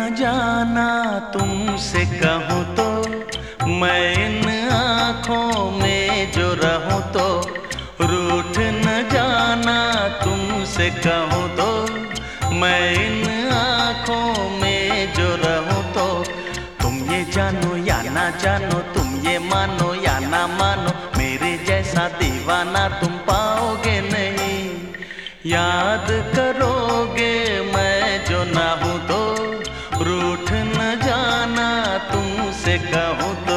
जाना तुमसे कहूँ तो, मैं इन आँखों में जो रहूँ तो, रूठ न जाना तुमसे कहूँ तो, मैं इन आँखों में जो रहूँ तो, तुम ये जानो या ना जानो, तुम ये मानो या ना मानो, मेरे जैसा दीवाना तुम पाओगे नहीं। याद करोगे मैं जो ना हूँ तो, रूठ न जाना तुमसे कहूँ तो।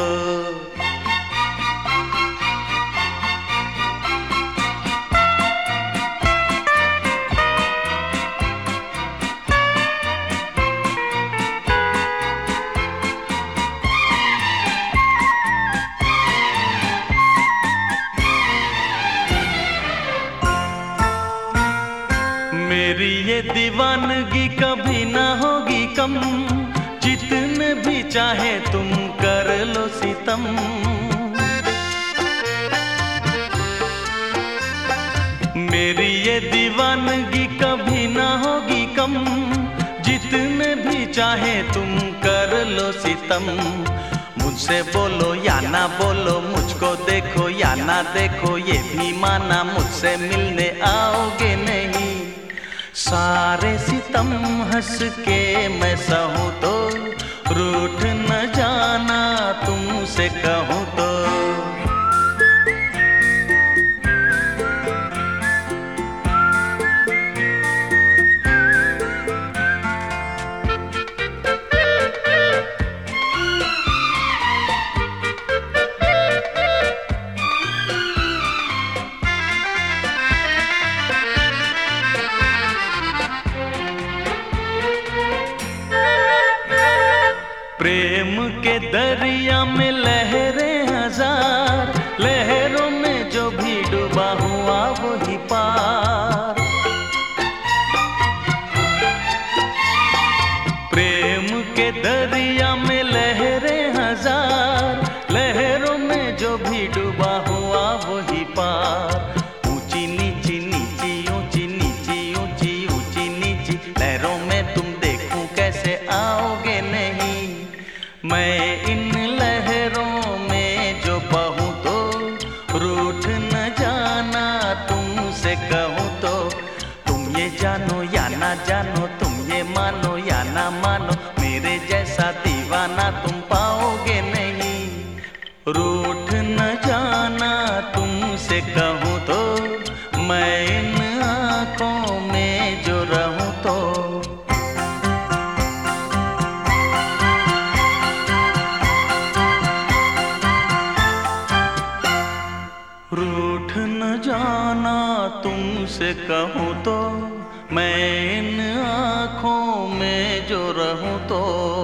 मेरी ये दीवानगी कभी ना होगी कम, जितने भी चाहे तुम कर लो सितम। मेरी ये दीवानगी कभी ना होगी कम, जितने भी चाहे तुम कर लो सितम। मुझसे बोलो या ना बोलो, मुझको देखो या ना देखो, ये भी माना मुझसे मिलने आओगे नहीं। सारे सितम हंस के मैं सहूँ तो, रूठ न जाना तुमसे कहूँ तो। प्रेम के दरिया में लहरें हजार, लहरों में जो भी डूबा हुआ वही पार। प्रेम के दरिया में लहरें हजार, लहरों में जो भी डूबा हुआ वही पार। ऊंची नीची नीची ऊंची नीची ऊंची ऊंची नीची लहरों में तुम देखूं कैसे आओगे नहीं। मैं इन लहरों में जो बहूँ तो, रूठ न जाना तुमसे कहूँ तो। तुम ये जानो या ना जानो, तुम ये मानो या ना मानो, मेरे जैसा दीवाना तुम पाओगे नहीं। रूठ न जाना तुमसे कहूँ तो, मैं इन आँखों में जो रहूँ तो। रूठ न जाना तुमसे कहूँ तो, मैं इन आँखों में जो रहूँ तो।